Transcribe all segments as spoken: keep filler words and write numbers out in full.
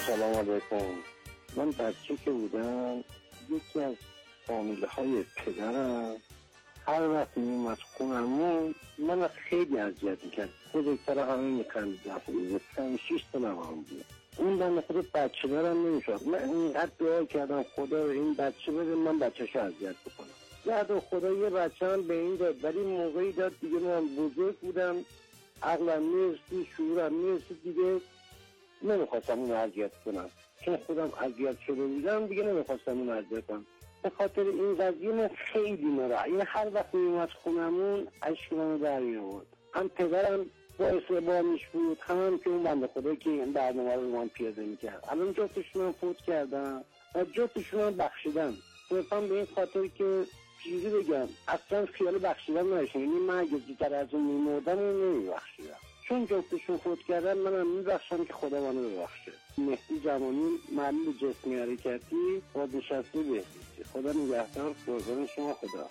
سلام علیکم. من بچه که بودم یکی از فامیله های پدرم هر وقت میومد خونمون من خیلی اذیت میکرد. بزرگتر همه میخندیدم. پنج شیش سالم هم بود. اون بنده خدا بچه دارم نمیشد. من اینقدر دعا کردم خدا این بچه بده من بچه‌شو اذیت بکنم. بعد خدا یه بچه هم به این داد، ولی موقعی داد دیگه من بزرگ بودم، عقلم میرسی، شعورم میرسی، دیگه نمیخواستم اون اذیت کنم. چون خودم اذیت شده بودم دیگه نمیخواستم اون اذیت کنم. به خاطر این قضیه من خیلی ناراحت. این هر وقت میومد خونمون اشکم در میآورد. هم پدرم باعث بامیش بود، هم, هم که اون بنده خدا که این برنامه رو من پیاده میکرد. الان جفتشون هم فوت کردم و جفتشون هم بخشیدم. صرفا به این خاطر که چیزی بگم اصلا خیال بخشیدن نداشتم. یعنی من اگه زودتر از اون میمردم اون نمیبخشیدم. چون جفتشون فوت کردن منم میبخشم که خدا منو ببخشه. مهدی زمانی، معلم جسمی حرکتی، بازنشسته بهزیستی. خدا نگهدار. قربان شما. خدا.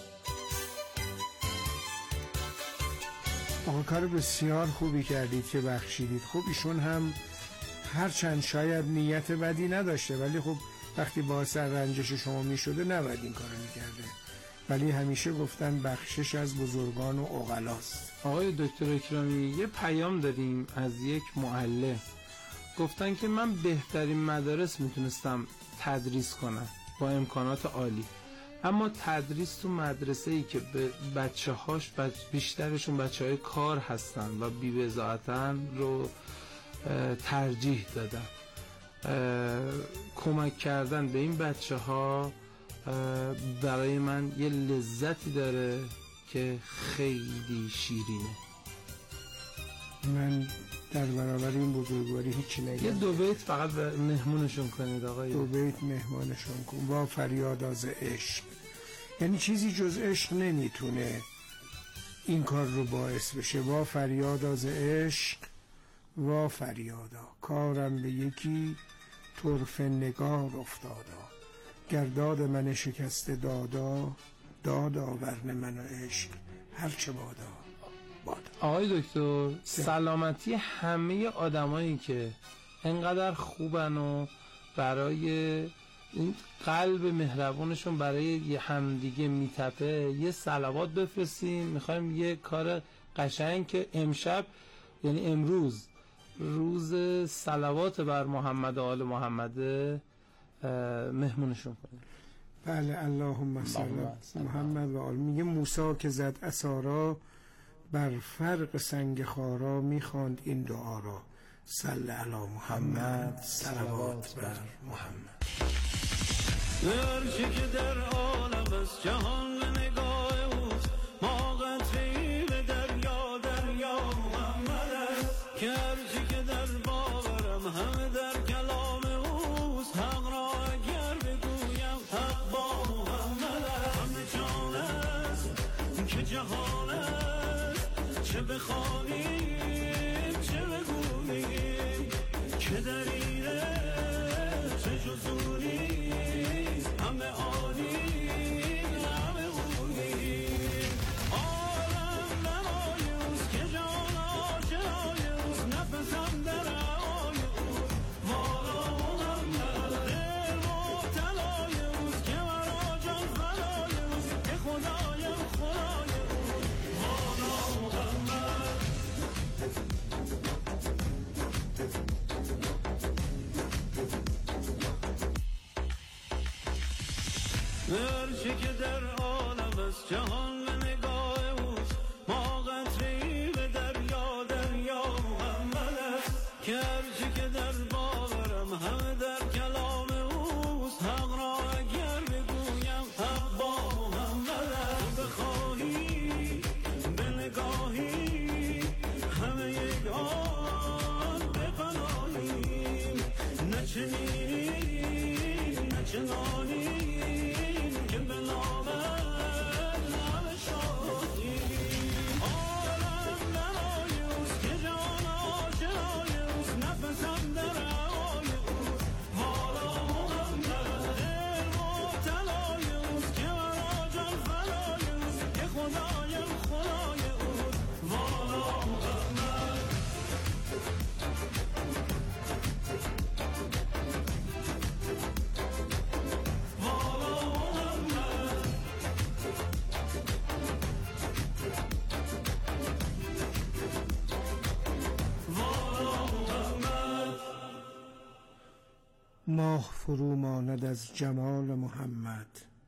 آقا کار بسیار خوبی کردید که بخشیدید. خب ایشون هم هرچند شاید نیت بدی نداشته، ولی خب وقتی باعث رنجش شما می شده نباید این کارو می کرده. ولی همیشه گفتن بخشش از بزرگان و عقلاست. آقای دکتر اکرامی یه پیام داریم از یک معلم. گفتن که من بهترین مدارس میتونستم تدریس کنم با امکانات عالی، اما تدریس تو مدرسه ای که به بچه هاش بچ بیشترشون بچه های کار هستن و بی‌بضاعتن رو ترجیح دادن. کمک کردن به این بچه ها برای من یه لذتی داره که خیلی شیرینه. من در برابر این بزرگواری هیچی نگم. یه دو بیت فقط به مهمونشون کنید آقای. دو بیت مهمانشون کن. با فریاد از عشق. یعنی چیزی جز عشق نمیتونه این کار رو باعث بشه. با فریاد از عشق، وا فریادا کارم به یکی طرف نگار افتادا، گرداد من شکست دادا، دادا ورن من و عشق هرچه بادا بادا. آقای دکتر سلامتی همه آدمایی که انقدر خوبن و برای این قلب مهربونشون برای همدیگه میتپه یه صلوات بفرستیم. میخوایم یه کار قشنگ که امشب یعنی امروز روز صلوات بر محمد و آل محمد مهمونشون کنیم. بله اللهم صل علی محمد و آل. میگه موسی که زد عصا بر فرق سنگ خارا میخواند این دعا را صل علی محمد صلوات بر محمد. هر چی که در عالم است جهان به نگاه اوست، ما قطره‌ای به دریا دریا محمد است. که هر چی که در باورم همه در کلام اوست، حق را اگر بگویم حق با محمد است. همه جان است که جهان است، چه بخوانیم چه بگوییم، که در اینه چه جزونی همه عالی همه خوبی. عالم نمایوز که جان آشنایوز، نفسم در آیوز والا محمد. دل مبتلایوز که مرا جان فنایوز، که خدایم خدایوز والا محمد. هر چی که در عالم است جهان به نگاه اوست، ما قطره‌ای به دریا دریا محمد است. که هر چی که در باورم همه در کلام اوست، حق را اگر بگویم حق با محمد است. بخواهی به نگاهی همه یگان بپناهیم، نه چنینیم نه چنانیم که به نام همه شادیم. عالم نمایوز که جان آشنایوز، نفسم در آیوز والا محمد. دل مبتلایوز که مرا جان فنایوز، که خدایم خدایوز والا محمد. ماه فرو ماند از جمال محمد،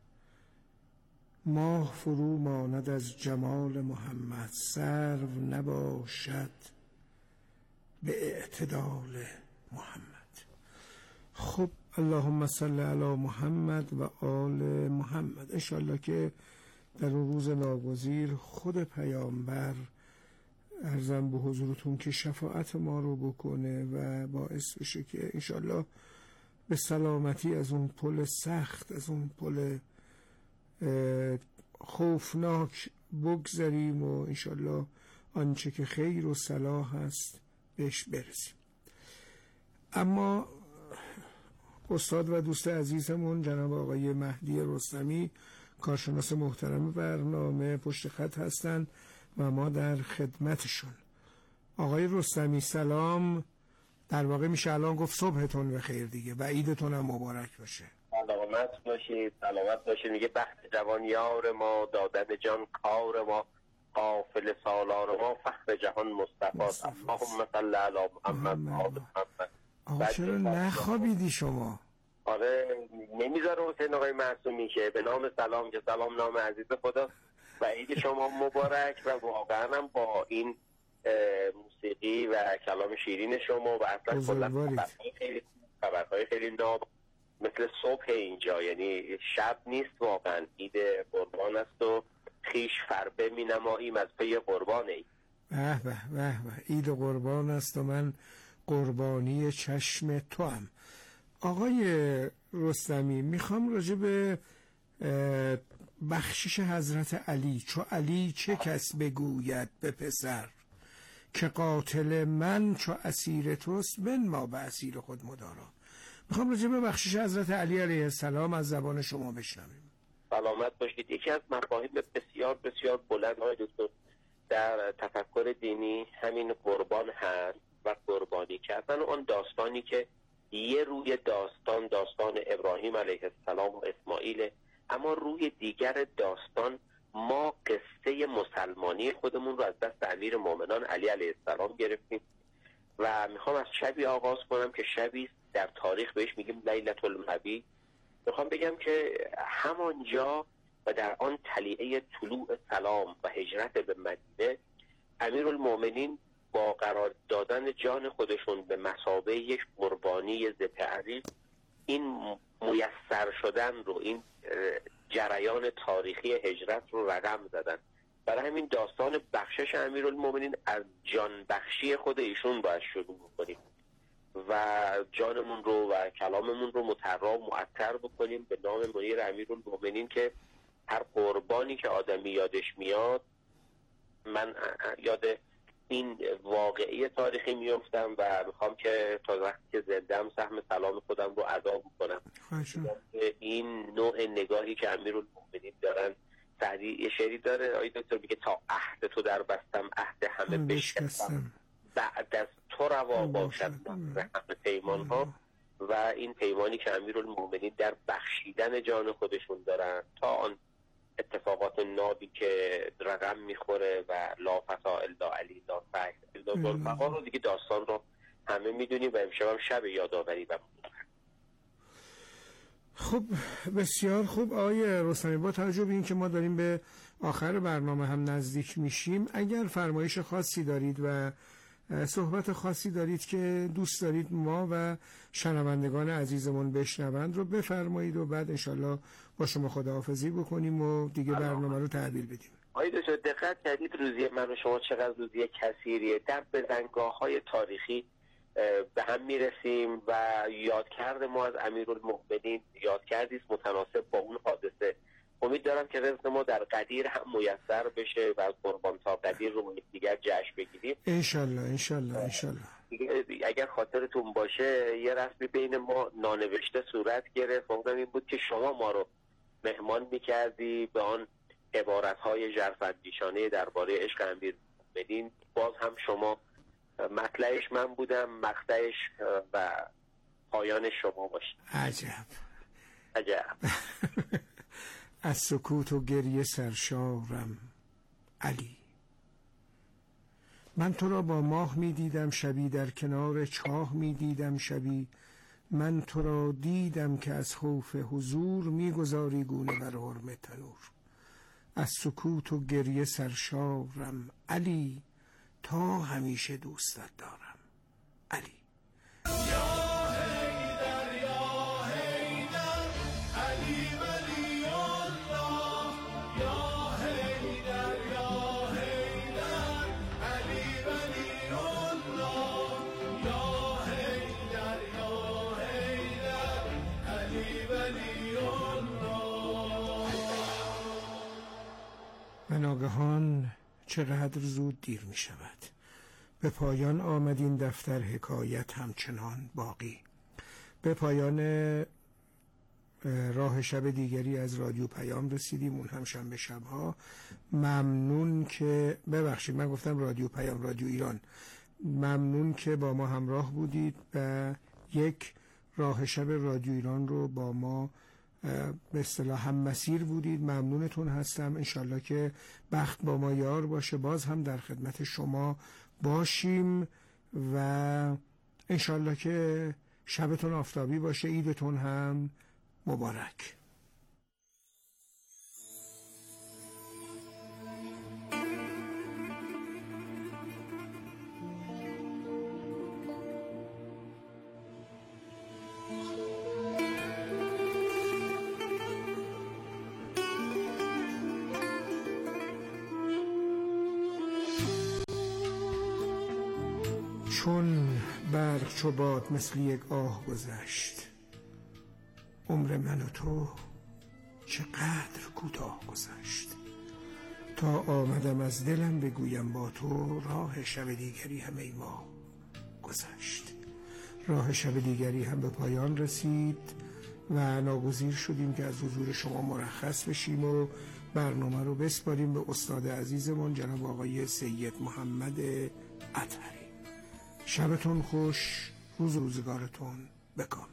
ماه فرو ماند از جمال محمد، سرو نباشد به اعتدال محمد. خب اللهم صل علی محمد و آل محمد. انشالله که در اون روز ناگزیر خود پیامبر عرضم به حضورتون که شفاعت ما رو بکنه و باعث بشه که انشالله به سلامتی از اون پل سخت، از اون پل خوفناک بگذریم و انشالله آنچه که خیر و صلاح است بهش برسیم. اما استاد و دوست عزیزمون جناب آقای مهدی رستمی، کارشناس محترم برنامه، پشت خط هستند و ما در خدمتشون. آقای رستمی سلام. در واقع میشه الان گفت صبحتون بخیر دیگه و عیدتون هم مبارک باشه. سلامت باشید، سلامت باشید. میگه بخت جوان یار ما، دادن جان کار ما، قافل سالار ما، فخر جهان مصطفی. اللهم صل علی محمد و آل محمد. آقا چرا نخوابیدی شما؟ آره نمیذاره حسین آقای معصومی که به نام سلام که سلام نام عزیز خدا و عید شما مبارک. و واقعا هم با این موسیقی و کلام شیرین شما و اصلا خلاص خیلی خبرهای خیلی ناب مثل صبح اینجا، یعنی شب نیست واقعا، عید قربان است و خیش فربه می نماییم از پی قربان ای. به به به به، عید قربان است و من قربانی چشم تو هم. آقای رستمی میخوام راجع به بخشش حضرت علی، چو علی چه کس بگوید به پسر، که قاتل من چو اسیر توست بنما به اسیر خود مدارا. میخوام راجع به بخشش حضرت علی علیه السلام از زبان شما بشنویم. سلامت باشید. یکی از مفاهیم بسیار بسیار بلند های دکتر در تفکر دینی همین قربان هست و قربانی کردن آن داستانی که یه روی داستان داستان ابراهیم علیه السلام و اسماعیل، اما روی دیگر داستان ما قصه مسلمانی خودمون رو از دست امیر مومنان علی علیه السلام گرفتیم و میخوام از شبی آغاز کنم که شبی در تاریخ بهش میگیم لیلة المبی. میخوام بگم که همانجا و در آن طلیعه طلوع سلام و هجرت به مدینه، امیرالمومنین با قرار دادن جان خودشون به مثابه یک قربانی ذبح عظیم، این میسر شدن رو، این جریان تاریخی هجرت رو رقم زدن. برای همین داستان بخشش امیرالمومنین از جان بخشی خود ایشون باید شروع بکنیم و جانمون رو و کلاممون رو مطرح و معطر بکنیم به نام منیر امیرالمومنین که هر قربانی که آدمی یادش میاد، من یاد این واقعی تاریخی میفتم و میخوام که تا وقتی که زندم سهم سلام خودم رو ادا بکنم. این نوع نگاهی که امیرالمومنین دارن، سعدی یه شعری داره آقای دکتر میگه تا عهد تو در بستم عهد همه بشکستم، بعد از تو روا باشد همه پیمان ها. و این پیمانی که امیرالمومنین در بخشیدن جان خودشون دارن تا آن اتفاقات نابی که رقم میخوره و لا فتا الا علی لا فخر الا ذوالفقار رو دیگه داستان رو همه میدونیم و امشب هم شب یادآوری و خب بسیار خوب. آقای رستمی، با توجه به این که ما داریم به آخر برنامه هم نزدیک میشیم، اگر فرمایش خاصی دارید و صحبت خاصی دارید که دوست دارید ما و شنوندگان عزیزمون بشنوند رو بفرمایید و بعد انشالله با شما خداحافظی بکنیم و دیگه برنامه رو تحویل بدیم. آقای دکتر دقت کردید روزی من و شما چقدر روزی کثیریه، در بزنگاه های تاریخی به هم میرسیم و یادکرد ما از امیرالمومنین یادکردی است متناسب با اون حادثه. امید دارم که رزق ما در قدیر هم میسر بشه و از قربان تا قدیر رو دیگر جشن بگیریم انشالله انشالله انشالله. اگر خاطرتون باشه یه رسمی بین ما نانوشته صورت گرفت، اونم این بود که شما ما رو مهمان میکردی به آن عبارت‌های ژرف‌اندیشانه درباره عشق امیرالمومنین. باز هم شما مطلعش من بودم، مقطعش و پایان شما باشید. عجب عجب. از سکوت و گریه سرشارم علی، من تو را با ماه می دیدم شبی، در کنار چاه می دیدم شبی، من تو را دیدم که از خوف حضور میگذاری گونه بر حرم تنور. از سکوت و گریه سرشارم علی، تا همیشه دوستت دارم علی. و ناگهان چقدر زود دیر می شود. به پایان آمد این دفتر حکایت همچنان باقی. به پایان راه شب دیگری از رادیو پیام رسیدیم، اون هم شنبه شبها. ممنون که ببخشید من گفتم رادیو پیام، رادیو ایران. ممنون که با ما همراه بودید و یک راه شب رادیو ایران رو با ما به اصطلاح هم مسیر بودید. ممنونتون هستم. انشالله که بخت با ما یار باشه، باز هم در خدمت شما باشیم و انشالله که شبتون آفتابی باشه، عیدتون هم مبارک. چون برق چو باد مثل یک آه گذشت، عمر من و تو چقدر کوتاه گذشت. تا آمدم از دلم بگویم با تو، راه شب دیگری هم ای ما گذشت. راه شب دیگری هم به پایان رسید و ناگزیر شدیم که از حضور شما مرخص بشیم و برنامه رو بسپاریم به استاد عزیزمون جناب آقای سید محمد اطهری. شبتون خوش، روز روزگارتون بکام.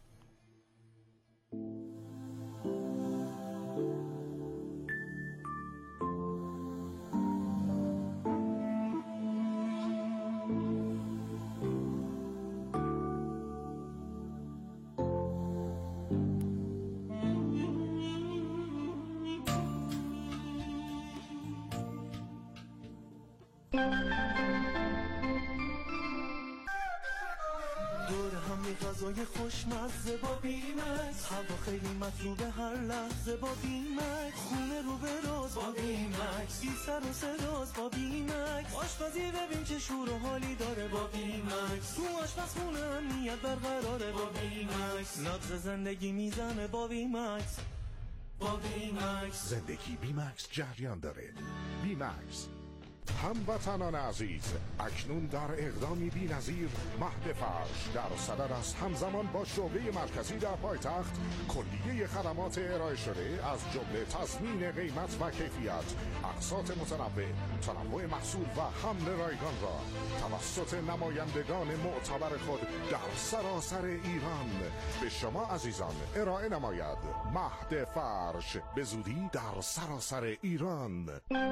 غذای خوشمزه با بیمکس، هوا خیلی مطلوبه هر لحظه با بیمکس، خونه رو به راز با بیمکس، بی سر و سراز با بیمکس، آشپزی ببین چه شور و حالی داره با بیمکس، تو آشپزخونه امنیت برقراره با بیمکس، نبض زندگی میزنه با بیمکس. با بیمکس زندگی بیمکس جریان داره. بیمکس هموطنان عزیز، اکنون در اقدامی بی‌نظیر مهد فرش در صدد است همزمان با شعبه مرکزی در پایتخت کلیه خدمات ارائه شده از جمله تضمین قیمت و کیفیت، اقساط متنوع، تنوع محصول و حمل رایگان را توسط نمایندگان معتبر خود در سراسر ایران به شما عزیزان ارائه نماید. مهد فرش به زودی در سراسر ایران.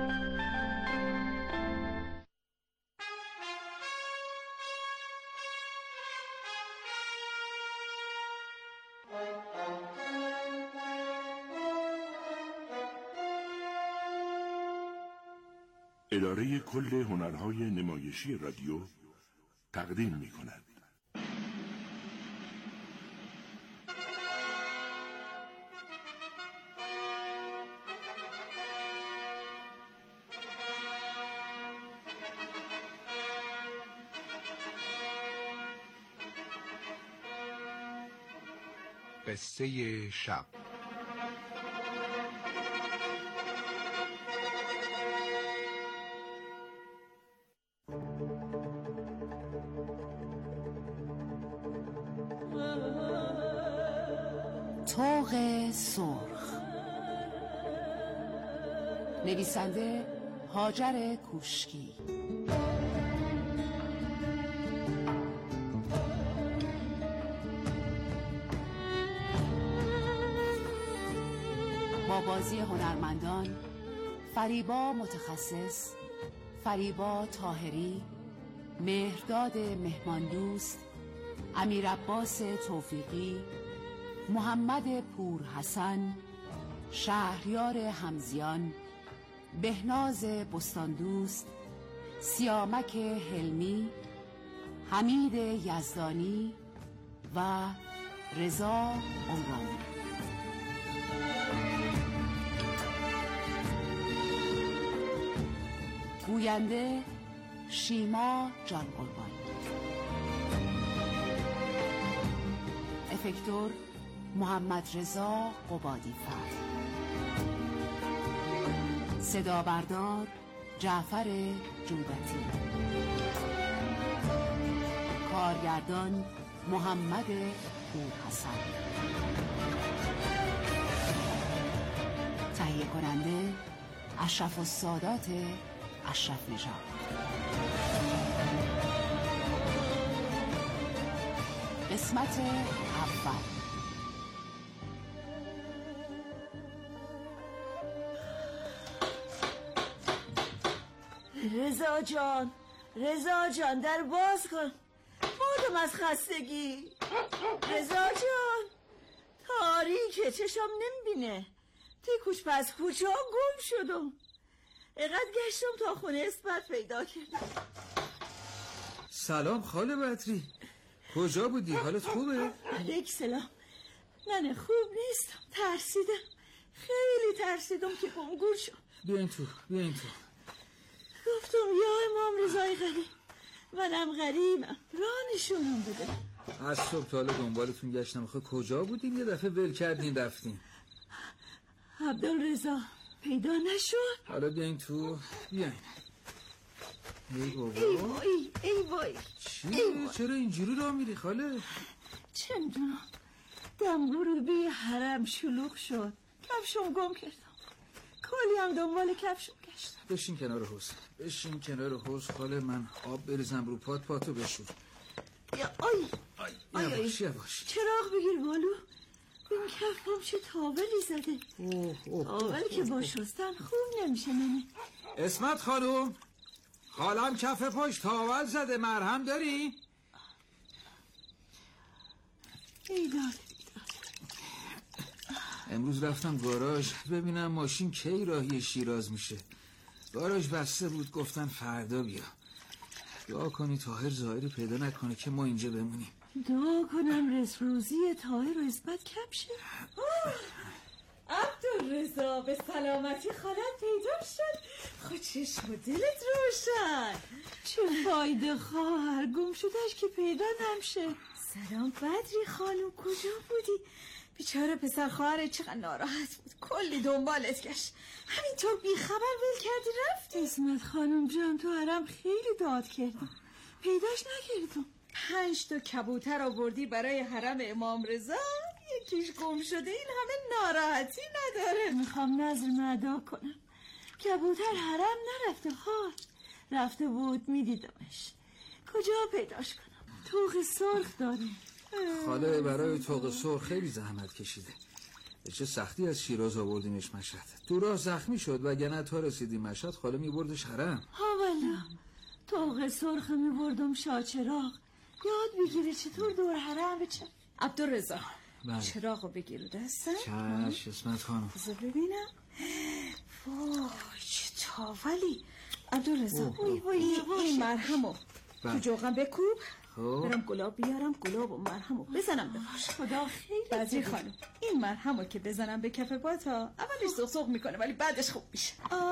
اداره کل هنرهای نمایشی رادیو تقدیم می کند. قصه شب. طوق سرخ، نویسنده هاجر کوشکی، با بازی هنرمندان فریبا متخصص، فریبا طاهری، مهرداد مهماندوست، امیر عباس توفیقی، محمد پور حسن، شهریار همزیان، بهناز بستاندوست، سیامک حلمی، حمید یزدانی و رضا عمرانی. گوینده شیما جان قربان. افکتور محمد رضا قبادی فرد. صدا بردار جعفر جودتی. کارگردان محمد پور حسن. تهیه کننده اشرف السادات اشرف نژاد. قسمت اول. رضا جان، رضا جان در باز کن، مردم از خستگی. رضا جان تاریکه، چشم نمیبینه. توی کوچ پس کوچه ها گم شدم. اقدر گشتم تا خونه اثبات پیدا کردم. سلام خاله بدری، کجا بودی؟ حالت خوبه؟ علیک سلام. من خوب نیستم، ترسیدم، خیلی ترسیدم که گمگور شد. بیاین تو، بیاین تو. گفتم یا امام رضای غریب، منم غریبم، راه نشونم بده. از صبح تا حالا دنبالتون گشتم. خب کجا بودین؟ یه دفعه ول کردین رفتین. عبدالرضا پیدا نشد. حالا بیاین تو، بیاین. ای بابا، ای وای ای وای. چی؟ چرا اینجوری راه میری خاله؟ چه میدونم، دم غروبی حرم شلوغ شد، کفشم گم کردم. کلی هم دنبال کفشم گشتم. بشین کنار حوض، بشین کنار حوض خاله، من آب بریزم رو پات، پاتو بشور. یا آی آی آی یواش یواش. چراغ بگیر بالو، این کفم چه تاولی زده. اوه اوه تاولی که با شستن خوب نمیشه. منه اسمت خانوم، خالم کف پاش تاول زده، مرهم داری؟ ایداد. امروز رفتم گاراژ ببینم ماشین کی راهی شیراز میشه. گاراژ بسته بود، گفتن فردا بیا. دعا کنی طاهر ظاهری پیدا نکنه که ما اینجا بمونیم. دعا کنم رس روزی طاهر و اثبات کم شه. عبدالرضا به سلامتی خالت پیدا شد. خود چشم و دلت روشن. چه فایده خواهر، گم شدهش که پیدا نمشه. سلام بدری خانم، کجا بودی؟ بیچاره پسر خواهر چقدر ناراحت بود، کلی دنبالت گشت، همینطور بیخبر ول کردی رفتی. اسمت خانم جان تو حرم خیلی داد کردم، پیداش نکردم. پنج تا کبوتر آوردی برای حرم امام رضا، یکیش گم شده، این همه ناراحتی نداره. میخوام نظر مدا کنم، کبوتر حرم نرفته خواهر، رفته بود میدیدمش. کجا پیداش کنم؟ توق سرخ داره. خاله برای توق سرخ خیلی زحمت کشیده، به چه سختی از شیراز آوردیمش مشهد. تو راه زخمی شد وگرنه تا رسیدیم مشهد خاله میبردش حرم. ها والا توق سرخ میبردم شاچراغ، یاد بگیره چطور دور حرم بچه. عبدالرضا چراغو بگیرو دستم. چش اسمت خانم. بذار ببینم. وای چه تاولی. عبدالرضا وای وای این مرهمو تو جوغم بکوب، برم گلاب بیارم، گلاب و مرهمو بزنم به پاش. خدا خیلی بدری خانم، این مرهمو که بزنم به کف پاتا اولش زغزغ میکنه ولی بعدش خوب میشه.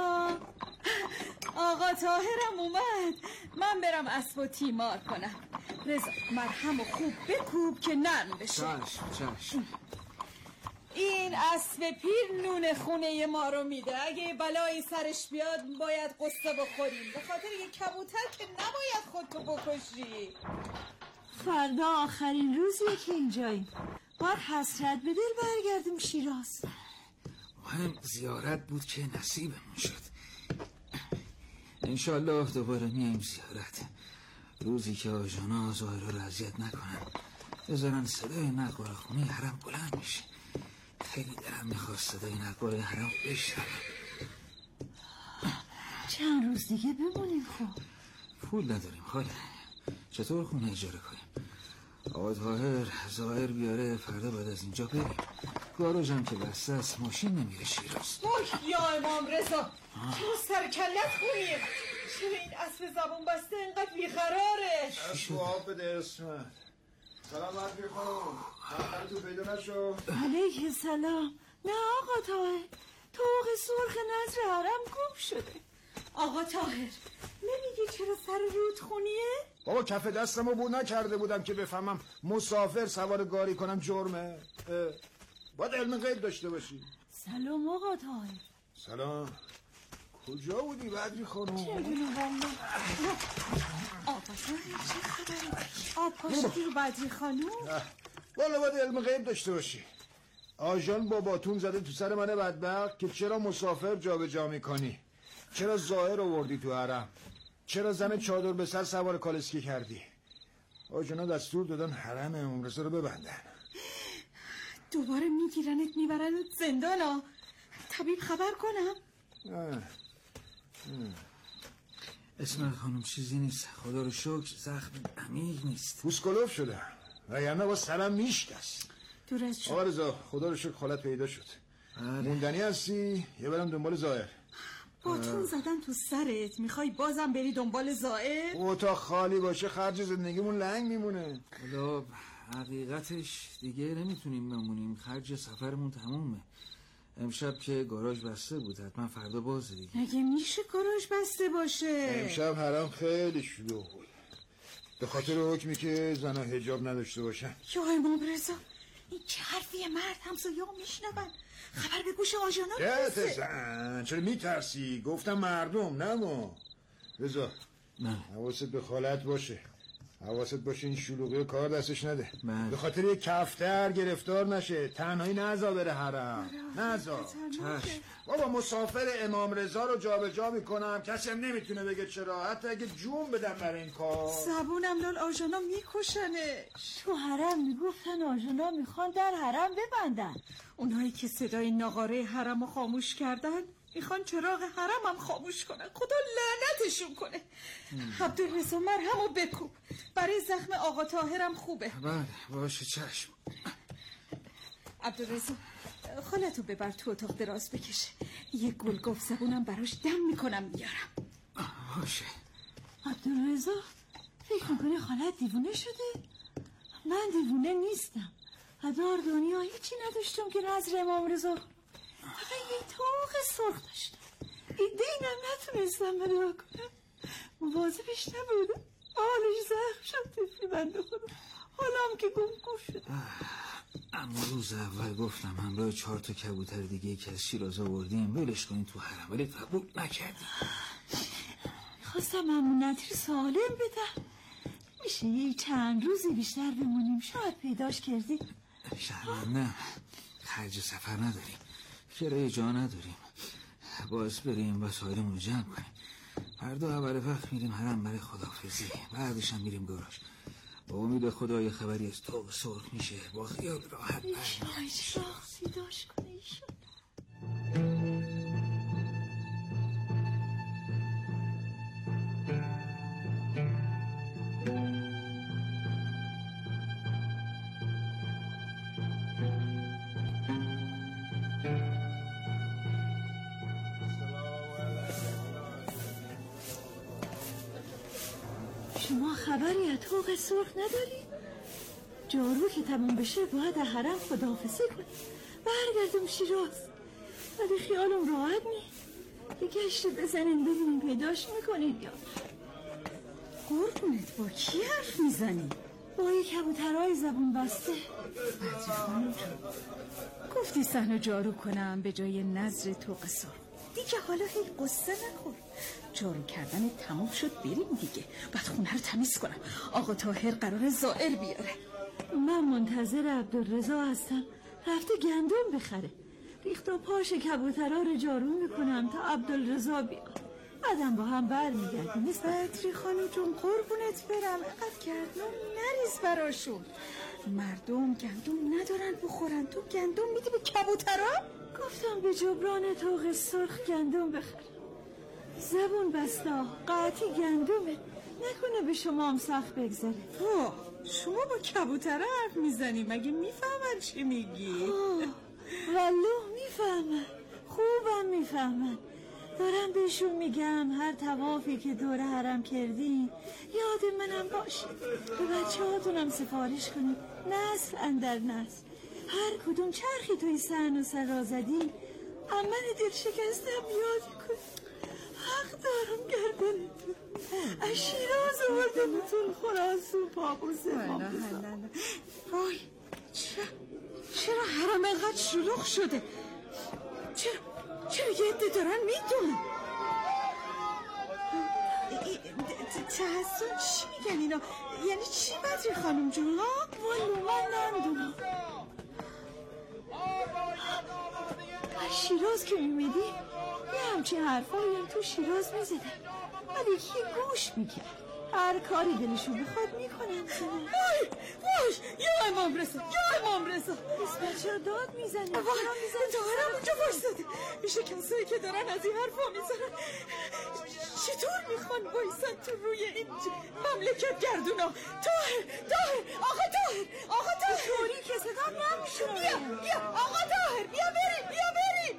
آقا طاهرم اومد، من برم اسبو تیمار کنم. رضا مرهمو خوب بکوب که نرم بشه. چشم چشم. این اسب پیر نون خونه ما رو میده، اگه بلایی سرش بیاد باید قصه بخوریم، به خاطر یه کبوتر که نباید خودتو بکشی. فردا آخرین روزیه که اینجاییم، باید حسرت به دل برگردیم شیراز. مهم زیارت بود که نصیبمون شد. انشالله دوباره میایم زیارت، روزی که آجانا ظاهرا رو اذیت نکنن، بذارن صدای نقل خونه حرم بلند میشه. خیلی دلم میخواست صدای نقل حرم بشنوم. چند روز دیگه بمونیم. خب پول نداریم خاله، چطور خونه اجاره کنیم؟ آقا طاهر ظاهر بیاره فردا بعد از اینجا بریم. گاراژ هم که بسته است، ماشین نمیره شیراز. اوه یا امام رضا، چرا سر کلت خونیم؟ چرا این اسب زبون بسته اینقدر بیقراره؟ اسب آب بده اسمت. سلام علیکم خانم. آخر تو پیدا نشو. علیه سلام. نه آقا طاهر، طوق سرخ نظر حرم گم شده. آقا طاهر نمیگی چرا سر رود خونیه؟ بابا کف دستمو بو نکرده بودم که بفهمم مسافر سوار گاری کنم جرمه. باید علم غیب داشته باشی. سلام آقا طاهر. سلام. کجا بودی بدری خانم؟ چه دونم والله. آقا طاهر چه خبره؟ آب پاشتی رو بدری خانم؟ والا باید علم غیب داشته باشی. آژان باباتون زده تو سر من بدبخت که چرا مسافر جا جا میکنی، چرا ظاهر آوردی تو حرم، چرا زن چادر به سر سوار کالسکی کردی. آژانا دستور دادن حرم امام رضا رو ببندن. دوباره میگیرنت میبرنت زندان ها. طبیب خبر کنم؟ اه. اه. اسمت خانم چیزی نیست، خدا رو شکر. زخم عمیق نیست. پوسکلوف شده وگرنه با سرم میشکست. دور از شد. آقا رضا خدا رو شکر خالت پیدا شد. موندنی هستی یه برم دنبال ظاهر. باتون زدن تو سرت، میخوای بازم بری دنبال ظاهر؟ اتاق خالی باشه خرج زندگیمون لنگ میمونه. خدا حقیقتش دیگه نمیتونیم بمونیم، خرج سفرمون تمومه. امشب که گاراژ بسته بود، حتما فردا بازه دیگه. مگه میشه گاراژ بسته باشه؟ امشب حرم خیلی شلوغ بود به خاطر حکمی که زنها حجاب نداشته باشن. یا امام رضا، این چه حرفیه؟ مرد همسایه‌ها میشنون. خبر به گوش آژانا نرسه. زن چرا میترسی؟ گفتم مردم نمو. رضا نه حواست به خالت باشه، حواست باشه این شلوغی کار دستش نده. من. به خاطر یک کفتر گرفتار نشه، تنهایی نزا بره حرم. نزا. چشم. بابا مسافر امام رضا رو جابجا میکنم، کسی هم نمیتونه بگه چرا، حتی اگه جون بدم برای این کار. زبونم لال آژانا میکشنش. تو حرم میگفتن آژانا میخوان در حرم ببندن. اونایی که صدای ناقاره حرم رو خاموش کردن میخوان چراغ حرم هم خاموش کنن. خدا لعنتشون کنه. عبدالرضا مرهمو بکوب، برای زخم آقا طاهرم خوبه. بله باشه چشم. عبدالرضا خالتو ببر تو اتاق دراز بکشه، یه گل گفت زبونم براش دم میکنم میارم. باشه. عبدالرضا فکر میکنی خالت دیوونه شده؟ من دیوونه نیستم. هدار دنیا هیچی نداشتم که نظر امام رضا، فقط یه طوق سرخ داشتم. ایده اینم نتونستم بنا کنم، مواظبش نبودم. حالش زخم شد طفلی بنده خدا، حالم که گم گوش شد. اما روز اول گفتم همراه چهار تا کبوتر دیگه که از شیراز آوردیم ولش کنین تو حرم، ولی قبول نکردیم. خواستم امونتی سالم بدم. میشه یه چند روزی بیشتر بمونیم، شاید پیداش کردی. شرمنده، خرج سفر نداریم، کرایه جا نداریم. باز بریم وسایلمون رو جمع کنیم. فردا اول وقت میریم حرم برای خداحافظی، بعدش هم میریم گاراژ. با امید خدا یه خبری از طوق سرخ میشه، با خیال راحت برمیگردیم. ایش راخ سیداش کنه ایشون. شما خبری از طوق سرخ نداری؟ جارو که تموم بشه باید از حرم خداحافظی کنیم، برگردم شیراز. ولی خیالم راحت نی. یه گشت بزنین ببینیم پیداش میکنید یا قربونت با کی حرف میزنی؟ با یه کبوترهای زبون بسته. بدری خانم گفتی صحنه جارو کنم به جای نظر طوق سرخ. دیگه حالا هی قصه نخور. جارو کردن تموم شد، بریم دیگه. بعد خونه رو تمیز کنم. آقا طاهر قرار زائر بیاره. من منتظر عبدالرضا هستم، رفته گندم بخره. ریخت و پاش کبوترها رو جارو میکنم تا عبدالرضا بیاد، بعدم با هم بر میگردیم. بدری خانو جون قربونت برم، اقد گردم نریز براشون. مردم گندم ندارن بخورن، تو گندم میدی به کبوترها؟ گفتم به جبران طوق سرخ گندم بخرم. زبون بسته قطعی گندمه، نکنه به شما هم سخت بگذاره. آه شما با کبوتر حرف میزنی؟ مگه میفهمن چی میگی؟ والله میفهمن، خوبم میفهمن. دارم بهشون میگم هر طوافی که دور حرم کردین یاد منم باشه، به بچه هاتونم سفارش کنید نسل اندر نسل. هر کدوم چرخی توی سن و سر را زدین امن دل شکستم یاد کنید. حق دارم گردنتون از شیراز آوردمتون خراسون پاپوس امام. وای چرا چرا حرم اینقدر شلوغ شده؟ چرا چرا یه عده دارن میدونن؟ تحسن چی میگن اینا؟ یعنی چی بدری خانم جون ها؟ والو من نمیدونم. از شیراز که میمیدی یه همچین حرفایی هم تو شیراز میزدن ولی کی گوش میکرد؟ هر کاری دلشون بخواد میکنن. وای وای یا امام رضا یا امام رضا. بس بچه ها داد میزنه. وای دارم اونجا بایستده. میشه کسایی که دارن از این حرفا میزنن چطور میخوان بایستن تو روی این مملکت گردونا؟ طاهر طاهر آقا طاهر آقا طاهر طوری که صدا نمیشه. بیا بیا آقا طاهر بیا بریم بیا بریم.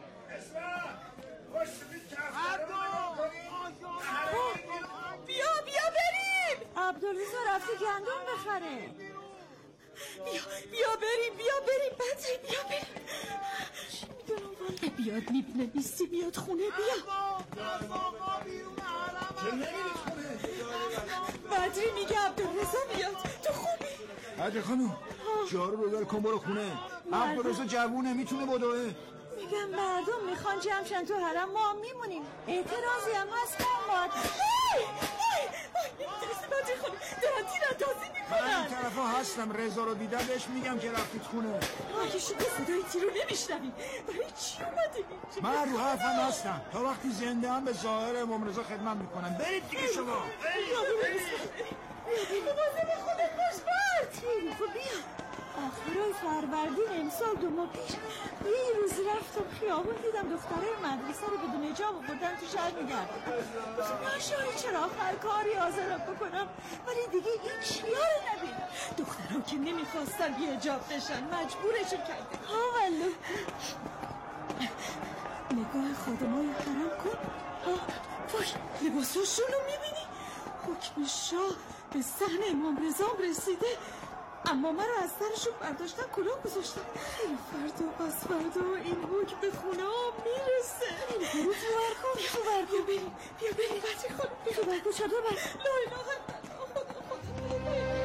بیا بیا بریم. عبدالرضا رفته گندم بخره. بیا بیا بریم بیا بریم بدری بیا بریم. چی میدونم والا. بیاد میبینه بیستی بیاد خونه. بیا بدری میگه عبدالرضا بیاد. تو خوبی؟ بدری خانم جارو رو دار کن برو خونه. عبدالرضا جوونه میتونه بدوه. میگم مردم میخوان جمشن تو حرم ما هم میمونیم. اعتراضی هم هست ما باید. وای وای وای نمیتونستی بدری خانم دارن تیر اندازی میکنن. من این طرف ها هستم. رضا رو دیدم بهش میگم که رفتید خونه. آگه شده صدای تیر رو نمیشنویم. برای چی اومده اینجا؟ من رو حرفم هستم تا وقتی زنده هم به ظاهر امام رضا خدمت میکنم. برید دیگه شما. مواظب خودت باش برد. خب بیا آخرای فروردین امسال دو ماه پیش یه روز رفتم خیابون دیدم دختره مدرسه رو بدون حجاب آوردن تو شهر میگردن. نشایی چرا آخر کاری حاضرم بکنم ولی دیگه این چیا رو نبینم. دخترها که نمیخواستن بی حجاب بشن مجبورشون کرده. ها ولو نگاه خادمای حرم کن. وای لباساشون رو میبینی؟ حکم شاه به صحن امام رضا رسیده اما من رو از سرشون برداشتن کلاه گذاشتن. خیلی فردا پس فردا این حکم به خونه ها میرسه. برو تو برکن تو برکن. بیا بریم بیا بریم بدری خانم تو برکن چادر بر لا اله الا الله.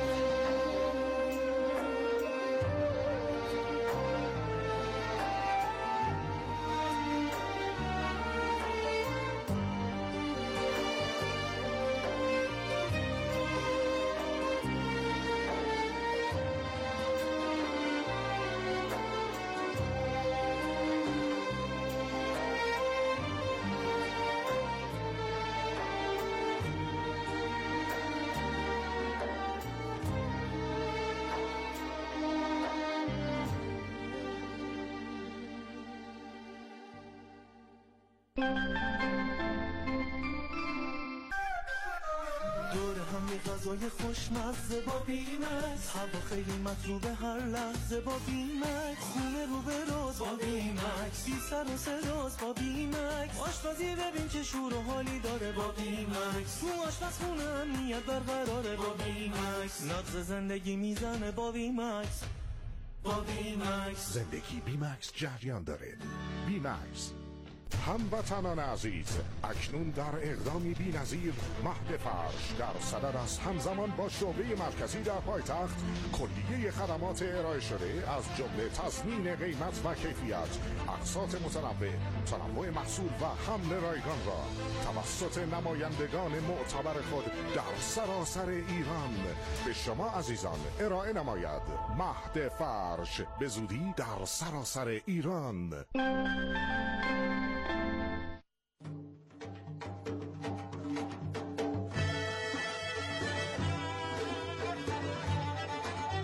دور هم یه غذای خوشمزه با بیمکس، هوا خیلی مطلوبه هر لحظه با بیمکس، خونه رو به راز با بیمکس، بی سر و صداز با بیمکس، آشپزی ببین چه شور و حالی داره با بیمکس، تو آشپزخونه امنیت برقراره با بیمکس، نبض زندگی میزنه با بیمکس با بیمکس. زندگی بیمکس جریان داره. بیمکس هموطنان عزیز، اکنون در اقدامی بی‌نظیر مهد فرش در صدد است همزمان با شعبه مرکزی در پایتخت کلیه خدمات ارائه شده از جمله تضمین قیمت و کیفیت، اقساط متنوع، تنوع محصول و حمل رایگان را توسط نمایندگان معتبر خود در سراسر ایران به شما عزیزان ارائه نماید. مهد فرش به زودی در سراسر ایران.